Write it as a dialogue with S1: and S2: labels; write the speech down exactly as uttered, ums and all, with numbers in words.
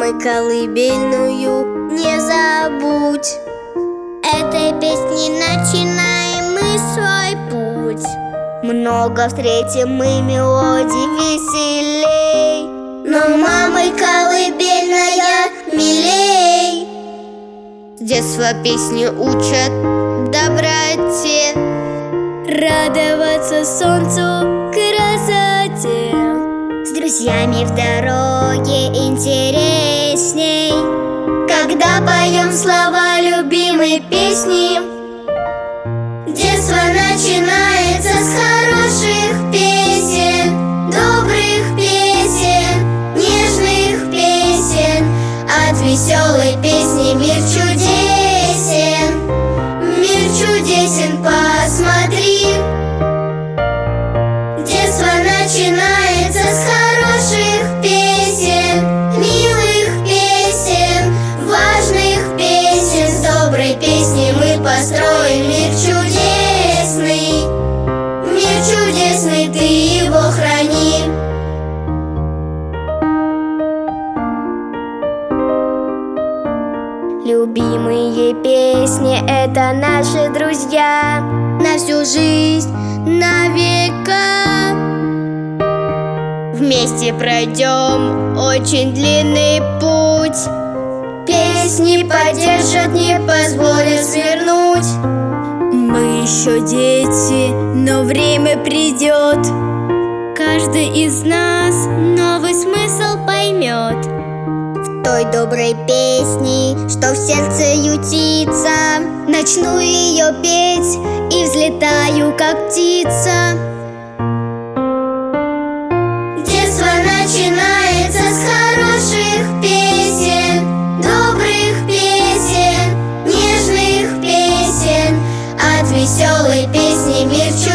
S1: мамой колыбельную не забудь.
S2: Этой песней начинаем мы свой путь.
S1: Много встретим мы мелодий веселей,
S2: но мамой колыбельная милей.
S1: С детства песни учат доброте,
S2: радоваться солнцу, красоте.
S1: С друзьями в дороге интересней,
S2: когда поем слова любимой песни. Детство начинается с хороших песен, добрых песен, нежных песен. От веселой песни мир чудесен, мир чудесен, посмотри. Детство начинается с хороших песен, милых песен, важных песен. С доброй песней мы построим мир чудесный, мир чудесный, ты его храни.
S1: любимые песни — это наши друзья на всю жизнь, на века. Вместе пройдем очень длинный путь,
S2: песни поддержат, не позволят свернуть.
S1: Мы еще дети, но время придет, каждый из нас новый смысл поймет. В той доброй песни, что в сердце ютится, начну ее петь и взлетаю, как птица.
S2: Детство начинается с хороших песен, добрых песен, нежных песен. От веселой песни мир чудесный.